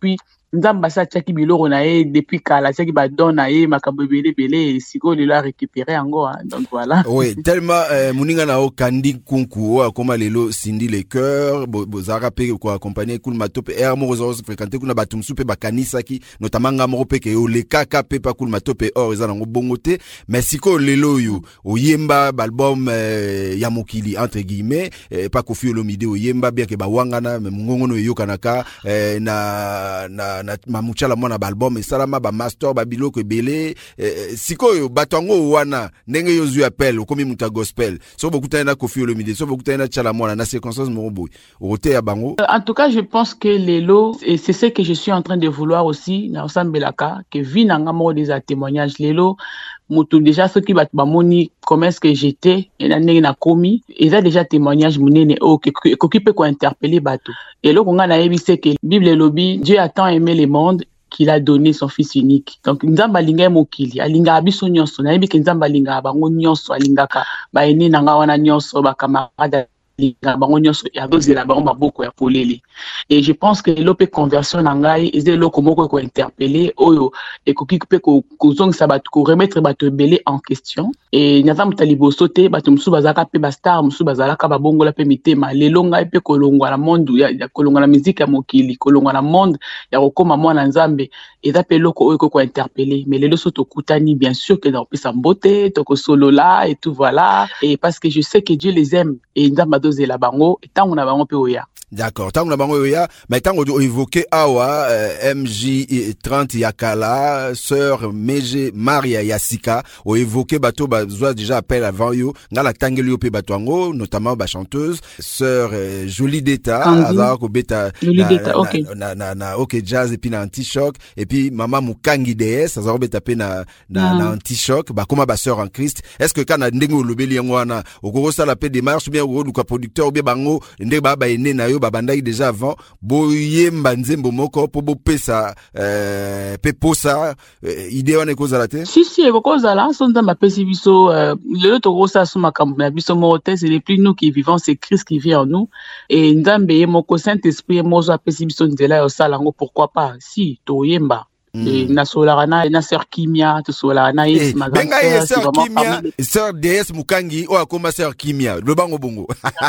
nzambe asa atiaki biloko na ye depuis kala atiaki badon na ye makambo ebele ebele sikoyo lelo arécupéré yango donc voilà. Oui, tellement euh, moninga na o kandi kunku o akoma lelo sindi le cœur bozaka pe ko accompagner kul matope er mo zo fréquenter kuna batum supe bakanisaki notamment nga mo pe ke o le kaka pe pa kul matope or eza nango bongote mais sikoyo lelo yo oyemba album euh, ya mokili entre guillemets euh, pa Koffi Olomide oyemba bien ke ba wangana ngongono yokanaka euh, na na na mamuchala mwana ba album esalama ba master ba biloko ebele eh, sikoyo batango wana ndenge yozu appel okomi muta gospel so bokuta na Koffi Olomide so bokuta na chala mwana na circonstances morobo ote ya bango. En tout cas je pense que lelo et c'est ce que je suis en train de vouloir aussi na osambelaka que vinanga mo des témoignages lelo mutu déjà ceux qui bat bamoni comment est-ce que j'étais et na ndenge na komi ils a déjà témoignage munene o que occupé ko interpeller bato et là konga na yebise que Bible lobby Dieu a tant aimé le monde qu'il a donné son fils unique. Donc nzamba linga mokili alinga abiso nyonso na yebi ke nzamba linga bango nyonso alingaka ba ene nanga wana nyonso ba camarade et je pense que l'opé conversion nangai est le komoko ko interpeller oyo et ko kipe ko zong sabat ko remettre bato belé en question et nyazam talibo sauté bato musu bazaka pe ba star musu bazalaka ba bongola pe mitema lelo ngai pe kolongwa na monde ya kolongwa na musique ya mokili kolongwa na monde ya kokoma mwana nzambe et ça pe loko oyo ko interpeller mais lelo soto kutani bien sûr que dans pesa mbote to ko solo là et tout voilà et parce que je sais que Dieu les aime et nzamba la bango tango na bango pe oya. D'accord, tango na bango oya, mais tango o évoquer awa euh, M J trente Yakala, sœur Meje Maria Yasika, o évoquer bato bazwa déjà appel avant yo, ngala tangeli pe bato notamment ba chanteuse sœur euh, Jolie Deta, azar ko beta Jolie Deta, OK. Na na na OK jazz et puis na anti-choc et puis maman Mukangi D S, azar beta pe na na, na anti-choc, ba koma ba sœur en Christ. Est-ce que kana ndengo lobeli yango wana, okoko sala pe démarche ou bien o luka producteur ou bien bango ndenge ba ba ene na yo babandaki déjà avant boyemba nzembo moko po bo pesa euh pe posa idée wana kozala te si si kozala sonza ma pesi biso le to rosa suma kambo biso mote c'est les plus nous qui vivons c'est Christ qui vit en nous et nzambe moko Saint-Esprit mozo pesi biso nzela yo sala ngo pourquoi pas si to yemba et na solarana na sœur Kimia to solarana is ma grande sœur Kimia sœur D S Mukangi o akoma sœur Kimia le bango bongo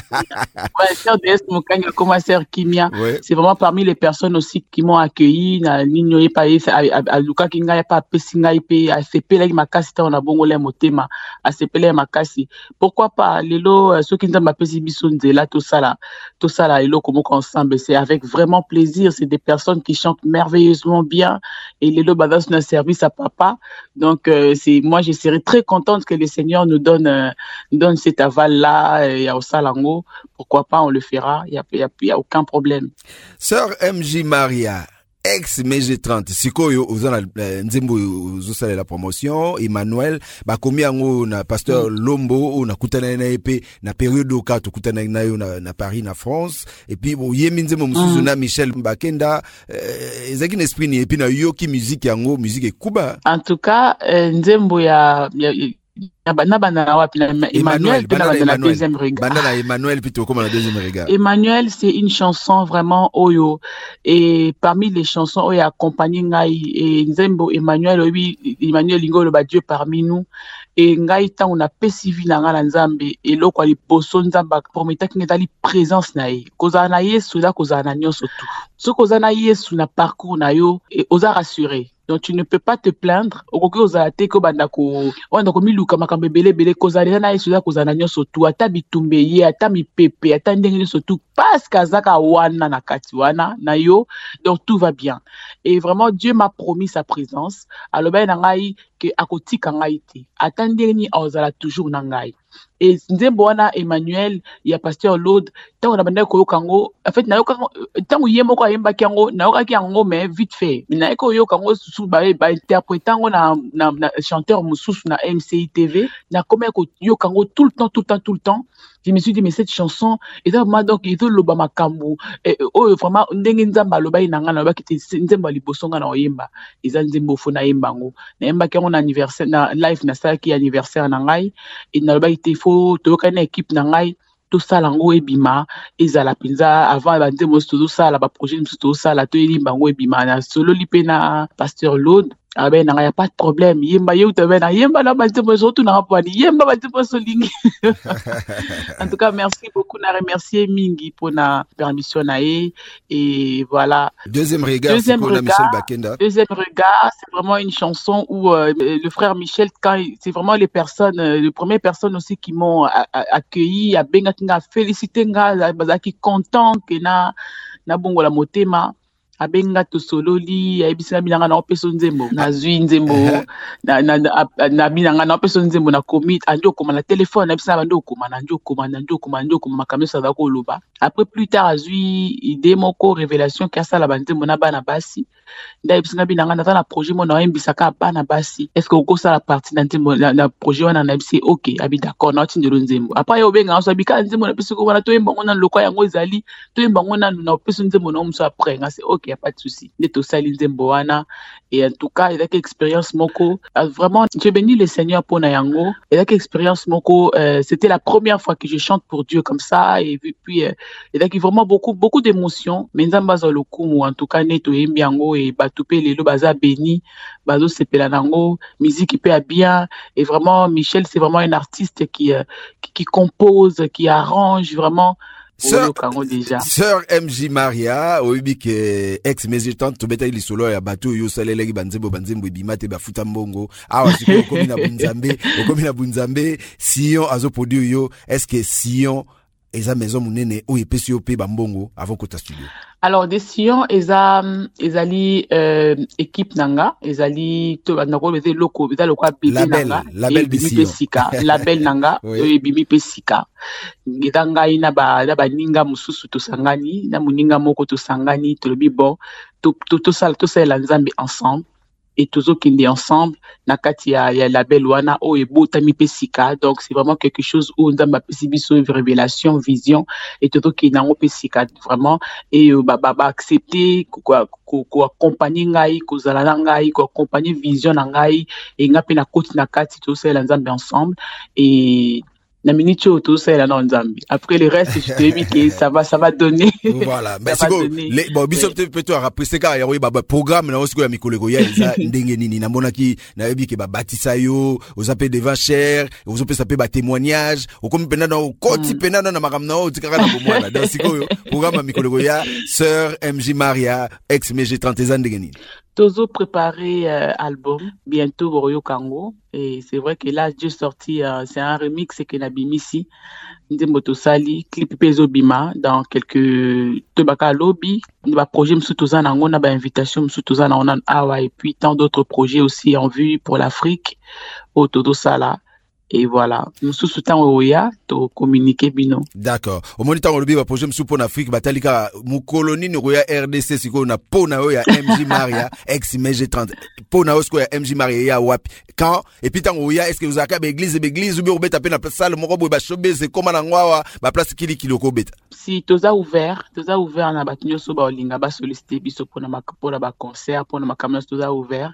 ouais sœur D S Mukangi akoma sœur Kimia c'est vraiment parmi les personnes aussi qui m'ont accueilli na nino pas à Luka kinga pas pesinga ipe a sepela makasi ta na bongo le motema a sepela makasi pourquoi pas lelo ceux qui nzamba pesi biso nzela to sala to sala elo comme ensemble c'est avec vraiment plaisir c'est des personnes qui chantent merveilleusement bien et les lots un service à papa donc euh, c'est moi je serais très contente que le Seigneur nous donne euh, donne cet aval là et à Osalango pourquoi pas on le fera il y a il y a, y a aucun problème. Sœur M J Maria ex M J trente sikoyo ozana nzembo uzosala la promotion Emmanuel bakomi yango na pasteur Lombo na kutana na epe na période oka to kutana na yo na, na Paris na France et puis bo yemi nzembo musuzu na Michel Bakenda ezaki na esprit ni epi na yo ki musique yango musique ekuba en tout cas nzembo ya, ya Emmanuel, deuxième regard. Emmanuel, plutôt comme la deuxième regard. Emmanuel, c'est une chanson vraiment oyo et parmi les chansons oyo accompagné ngai et nzembo Emmanuel obi Emmanuel Lingolo ba Dieu parmi nous et ngai ta on a pesivi na ngala nzambe et loko ali poso nzamba prometa ki ngedali présence na ye koza na yesu la koza na nyoso tout so koza na yesu na parcours na yo et oza rassuré. Donc tu ne peux pas te plaindre okoki ozala ko banda ko wanda ko miluka makambe bele bele kozala na yesu la kozala nyoso tu ata bitumbe ye ata mipepe ata ndenge nyoso tu parce kazaka wana na kati wana na yo donc tout va bien et vraiment Dieu m'a promis sa présence alors ben ngai que akotika ngai te ata ndenge ni ozala toujours na ngai et nzembo wana Emmanuel ya pasteur Lode tango na banda ko yokango en fait na yokango tango yemo ko yemba kango na yokaki yango mais vite fait na ko yokango susu ba ba interprétango na, na, na chanteur mususu na M C I T V na comme ko yokango tout le temps tout le temps tout le temps je me suis dit mais cette chanson et donc donc il faut le ba makambu et oh vraiment ndenge nzamba loba inanga na ba kiti nzembo libosonga na oyemba eza nzembo fona yembango na yemba kango na anniversaire na live na saki anniversaire na ngai et na loba ite faut to kana équipe na ngai tosala yango ebima ezala mpenza avant banzembo nyonso tozosala baprojet mosusu tozosala toyelimba yango ebima na sololi mpe na pasteur Lode abe nanga ya pas de problème yemba ye utabe na yemba na banzembo surtout na rapwani yemba banzembo solingi. En tout cas merci beaucoup na remercier mingi pour na permission na ye et voilà. Deuxième regard, deuxième regard, Michel Bakenda. Deuxième regard, c'est vraiment une chanson où euh, le frère Michel, quand il, c'est vraiment les personnes, euh, les premières personnes aussi qui m'ont a, a, accueilli, a benga kinga félicité nga bazaki content que na na bongo la motema. Abenga to sololi ayebisina binanga na opeso nzembo na zwi nzembo na na na binanga na opeso nzembo na commit anjo koma na téléphone ayebisina bando koma na njo koma na njo koma njo koma makamesa za ko loba. Après plus tard azwi idée moko révélation qui a ça la banzembo na bana basi ndayebisina binanga na na projet mo na oyembisaka bana basi est-ce que oko ça la partie na nzembo na projet wana na bisi OK abi d'accord na otindelo nzembo après yo benga so bika nzembo na biso ko wana to yemba ngona lokwa yango ezali to yemba ngona na opeso nzembo na omso après nga c'est OK. Y a pas de souci. Neto Salinze Mboana. Et en tout cas, il y a expérience moko. Vraiment, j'ai béni le Seigneur pour Nayango. Il y a expérience moko. Euh, c'était la première fois que je chante pour Dieu comme ça. Et puis, puis euh, il y a vraiment beaucoup, beaucoup d'émotions. Mais Nzambaza Lokumu, en tout cas, Neto Mbiango et Batupe Lelo Baza béni. Bazo Sepelanango. Musique qui paie bien. Et vraiment, Michel, c'est vraiment un artiste qui, euh, qui, qui compose, qui arrange vraiment. Sœur, Sœur M J Maria, oyebi ke ex méritante to beta ili solo ya bato yo saleleki banzembo banzembo ebimate bafuta mbongo awa siko okomi na bunzambe okomi na bunzambe Sion azo produire yo est-ce que Sion eza maison munene o epesi yo pe bambongo avant kota studio? Alors des Sion eza ezali euh, équipe nanga ezali to nako beze loko beza lokwa bébé nanga label de Sion label nanga ebimi pesika ngeza ngai na ba na baninga mususu tosangani na muninga moko tosangani tolobi bon to to to sala to sala nzambe ensemble et tozo kende ensemble na kati ya ya label wana o ebotami pesika. Donc c'est vraiment quelque chose où nzamba pesi biso révélation vision et tozo kende ngo pesika vraiment et ba ba accepter quoi ko accompagner ngai ko zala na ngai ko accompagner vision na ngai et ngape na koti na kati to sala nzambe ensemble et na minute tout ça là non Nzambi. Après le reste je te dis que ça va ça va donner. Voilà. Merci beaucoup. Bon biso peut-être rappeler c'est car il y a ba programme na osiko ya mikolego ya za ndenge nini na mona ki na yebi ke ba batisa yo aux appels devant cher aux appels saper ba témoignage au comme pena na koti pena na makamna o tikaka na bomwana donc siko yo programme ya mikolego ya Sœur M J Maria ex M G trente ans ndenge nini. Tozo préparé euh, album bientôt Royo Kango et c'est vrai que là j'ai sorti euh, c'est un remix que Nabimisi Ndembo Tosali clip Pezo Bima dans quelques tobaka lobby ba projet msutoza na ngona ba invitation msutoza na ona awa et puis tant d'autres projets aussi en vue pour l'Afrique au Todo Sala. Et voilà, nous sous-soutenons Oya to communiquer bino. D'accord. Au moment où on a projet msou pour l'Afrique, batalika mu colonie no Oya R D C siko na pona Oya M J Maria ex M G trente. Pona osko ya M J Maria ya wapi. Quand et puis tant Oya est-ce que vous avez église église ou bien vous beta pe na salle moko boy ba chobe c'est comme na ngwa ba place kili kiloko beta. Si toza ouvert, toza ouvert na batunyo so ba olinga ba solliciter biso pona ma pona ba concert pona ma caméra toza ouvert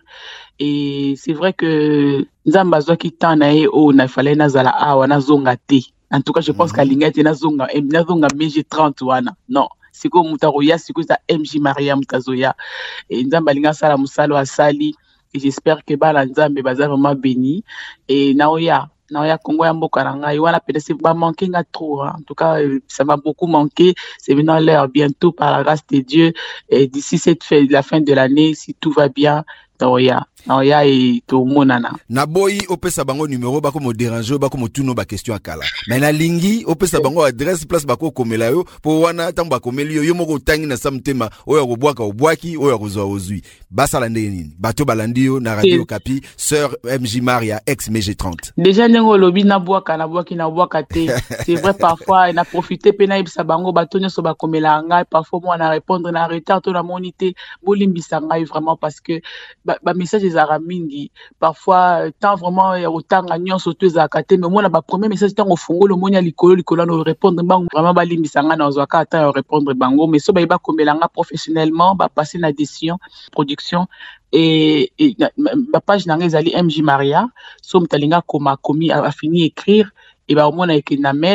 et c'est vrai que Nzamba zwaki tana e o na fallait nazala awa na zonga te. En tout cas je pense mm-hmm. qu'alinga te na zonga na zonga M G trente wana. Non, siko mutaroya siko za M J Maria mutazoya. Et Nzamba linga sala musalo asali et j'espère que ba la Nzambe baza vraiment béni et naoya naoya Congo ya mboka na ngai wana peut-être va manquer nga trop hein. En tout cas ça m'a beaucoup manqué. C'est maintenant l'heure bientôt par la grâce de Dieu et d'ici cette fin, la fin de l'année si tout va bien naoya naoya et to monana na boyi opesa bango numéro bako mo déranger bako mo tuno ba question akala mais na lingi opesa bango adresse place bako komela yo po wana tamba komeli yo yo moko tangi na samtema oyo ko bwaka obwaki oyo ko zo ozui basala ndenge nini bato balandi yo na radio Kapi Sœur M J Maria ex M G trente. Déjà nengo lobi na bwaka na bwaki na bwaka te. C'est vrai parfois na profiter pe na ibisa bango bato nyoso ba komela ngai parfois moi na répondre na retard to na monité bolimbisa ngai vraiment parce que ba, ba message ezara mingi parfois tant vraiment autant agnon surtout za kate mais moi na ba premier message tant au fongo le monia likolo likolo no répondre bango vraiment ba limbisa nga na zwaka ata répondre bango mais so ba ba komela nga professionnellement ba passer na décision production et, et ma page nanga ezali M J Maria so mtalinga koma komi a, a fini écrire et ba au moins avec une mail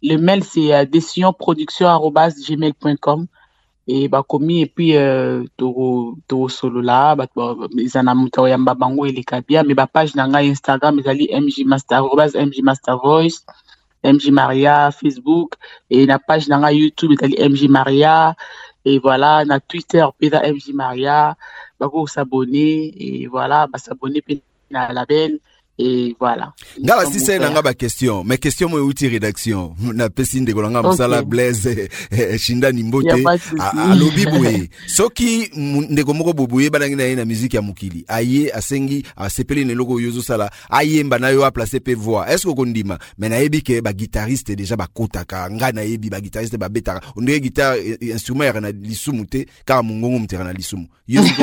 le mail c'est euh, décisionproduction arobase gmail point com et bakomi et puis euh, to to solo là ba izana muto yamba bango eleka bien mais ba page na nga Instagram ezali mgmaster arobase mgmastervoice mg maria Facebook et na page na nga YouTube ezali mg maria et voilà na Twitter peza mg maria bako s'abonner et voilà ba s'abonner pe na label. Et voilà. Ngala si c'est nanga ba question, mais question mo outil rédaction. Na pesinde ko nanga musala Blaise Shinda Nimbote a lobi boye. Soki ndeko moko boboye badangi na na musique ya mukili. Aye asengi a sepeli ne logo yozo sala. Aye mba na yo a placer pe voix. Est-ce que kondima? Mais na yebi ke ba guitariste déjà ba kotaka. Nga na yebi ba guitariste ba betaka. On dirait guitare instrument na lisumu te ka mungongo mutera na lisumu. Yebi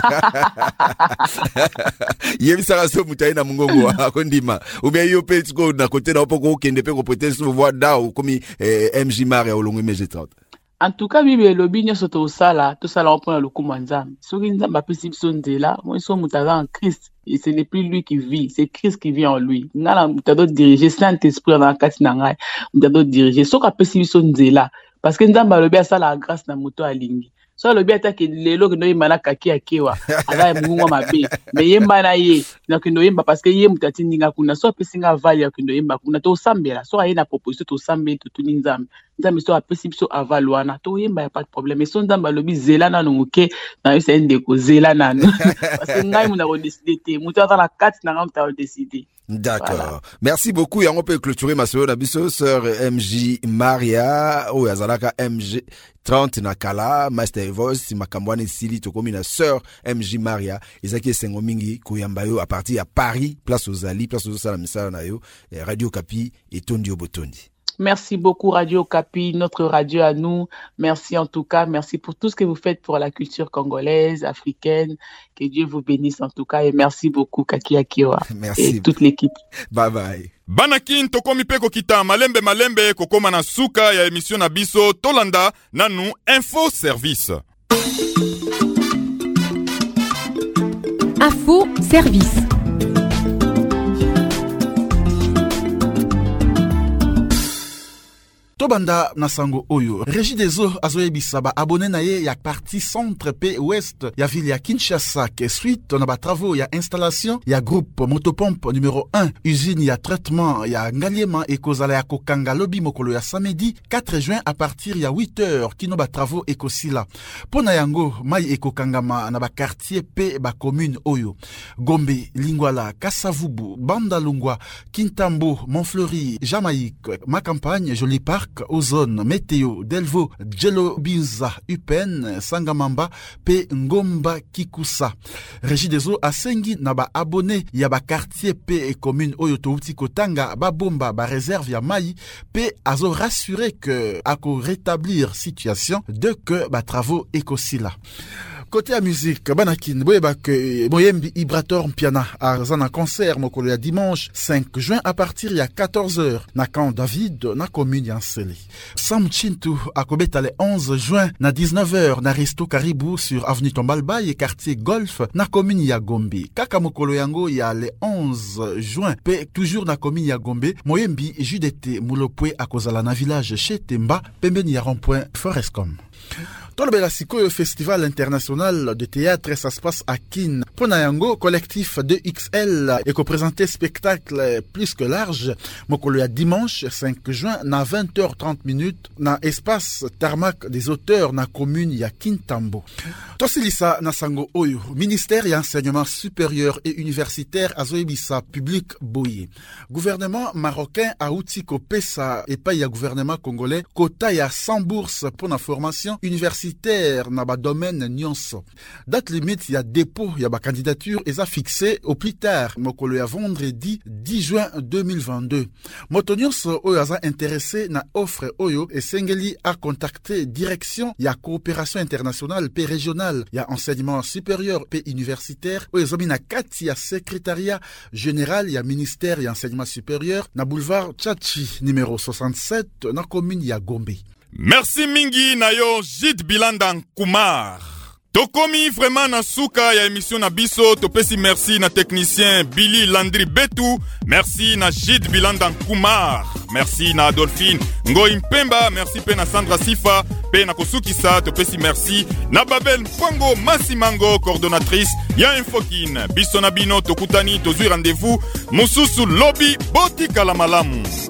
Yebi sala so mutai na mungongo. Akondima ou bien yo pe tiko na côté na poko kende pe ko peut-être voir da ou comme M J Maria olongo M G trente. En tout cas bibi lobi nyoso to sala to sala on prend le coup nzambe soki nzambe apesi biso nzela moi so mutaza en Christ et ce n'est plus lui qui vit, c'est Christ qui vit en lui. Ngala mutado diriger Saint-Esprit dans kati na ngai mutado diriger soki apesi biso nzela parce que nzambe lobi asala la grâce na moto alingi. So le bien que lelo que no yimana kaki akewa ala mungu mabe me yemba na ye na kindo yemba parce que ye mutati ninga kuna so pesinga vali ya kindo yemba kuna to sambela so aye na proposition to sambe to tuninzambe nzambe so apesi biso avalwana to yemba ya pas de problème mais so nzamba lobi zela na nuke na yo c'est ndeko zela na parce que ngai muna ko décider te mutu ata na kati na ngam ta décider. D'accord. Voilà. Merci beaucoup. Et on peut clôturer ma sœur Nabiso, sœur M J Maria, ou Yazalaka M G trente Nakala, Master Voice, Makambwane Sili, Tokomi na sœur M J Maria, Ezaki Sengomingi, Kouyambayo, à partir à Paris, place aux Ali, place aux Salamisa Nayo, Radio Kapi et Tondio Botondi. Merci beaucoup Radio Kapi, notre radio à nous. Merci en tout cas, merci pour tout ce que vous faites pour la culture congolaise, africaine. Que Dieu vous bénisse en tout cas et merci beaucoup Kaki Akiwa et toute l'équipe. Bye bye. Banakin tokomi pe kokita malembe malembe kokoma na suka ya émission na biso Tolanda nanu info service. Info service. Tobanda na sango oyo Regideso azoyebisa ba abonné na ye ya partie centre pe ouest ya ville ya Kinshasa ke suite na ba travaux ya installation ya groupe motopompe numéro un usine ya traitement ya Ngaliema ekozala ya kokanga lobi mokolo ya samedi quatre juin à partir ya huit heures kino ba travaux ekosila pona yango mai ekokangama na ba quartier pe ba commune oyo Gombe, Lingwala, Kasavubu, Bandalungwa, Kintambo, Montfleury, Jamaïque, Macampagne, Joli Parc, Ozone, Météo, Delvaux, Djelobiza, Upen, Sangamamba, P Ngomba Kikusa. Regideso asengi na ba abonné ya ba quartier P commune oyo touti kotanga ba bomba ba réserve ya mai P azo rassurer que ako rétablir situation de que ba travaux ekosila. Côté à musique, Banakin, boyeba que Boyembi Ibrator Mpiana a un concert mokolo ya dimanche cinq juin à partir ya quatorze heures na camp David na commune ya Nsele. Sam Chintu a kobeta le onze juin na dix-neuf heures na Resto Caribou sur avenue Tombalba et quartier Golf na commune ya Gombe. Kaka mokolo yango ya le onze juin pe toujours na commune ya Gombe, Moyembi Judete Moulopwe a kozala na village chez Temba pembeni ya rond-point Forescom. Dans le Sikoyo Festival international de théâtre, ça se passe à Kin. Ponayango, collectif deux X L, et présenté spectacle plus que large. Mokolo ya dimanche cinq juin, na vingt heures trente minutes, na espace Tarmac des auteurs, na commune ya Kintambo. Tosilisa na sango oyo, ministère et enseignement supérieur et universitaire azoebisa public boye. Gouvernement marocain a outi ko pesa et pas ya gouvernement congolais, quota ya cent bourses pour la formation universitaire na ba domaine nyonso. Date limite ya dépôt ya ba candidature est à fixer au plus tard mokolo ya vendredi dix juin deux mille vingt-deux. Moto nyonso oyo aza intéressé na offre oyo esengeli a contacter direction ya coopération internationale pe régionale ya enseignement supérieur pe universitaire oyo zomi na kati ya secrétariat général ya ministère ya enseignement supérieur na boulevard Tchachi numéro soixante-sept na commune ya Gombe. Merci mingi na yo Jid Bilanda Kumar. Tokomi vraiment na suka ya émission na biso. Topesi merci na technicien Billy Landry Betu. Merci na Jid Bilanda Kumar. Merci na Adolphine Ngoi Mpemba. Merci pe na Sandra Sifa. Pe na Kosukisa. Topesi merci na Babel Mpongo Masimango, coordonnatrice ya Infokin. Biso na bino tokutani tozui rendez-vous. Mususu Lobby Boti Kalamalamu.